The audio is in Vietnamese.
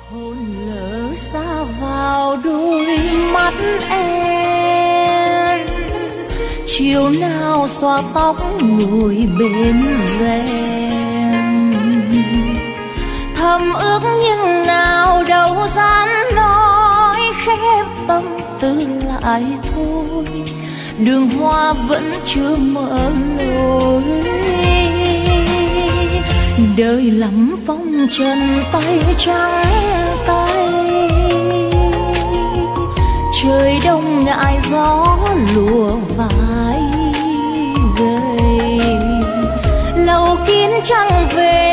hồn lỡ xa vào đôi mắt em, chiều nào xõa tóc ngồi bên rèm, thầm ước nhưng nào đâu dám nói, khép tâm tư lại thôi, đường hoa vẫn chưa mở lối. Đời lắm phong trần tay trắng tay, trời đông ngại gió lùa vai gầy, lầu kín trăng về